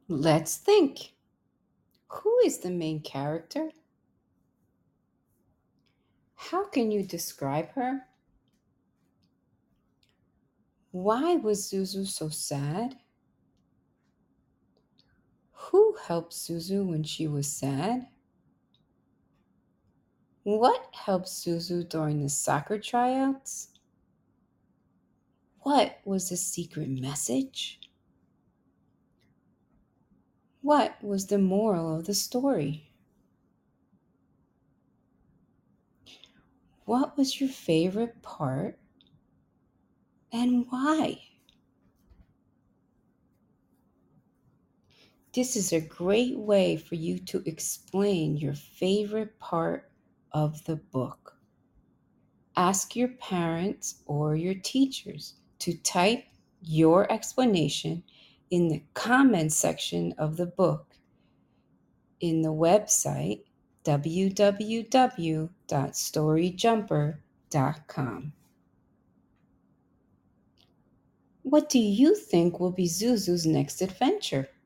Let's think. Who is the main character? How can you describe her? Why was Zuzu so sad? Who helped Zuzu when she was sad? What helped Zuzu during the soccer tryouts? What was the secret message? What was the moral of the story? What was your favorite part and why? This is a great way for you to explain your favorite part of the book. Ask your parents or your teachers to type your explanation in the comment section of the book in the website www.storyjumper.com. What do you think will be Zuzu's next adventure?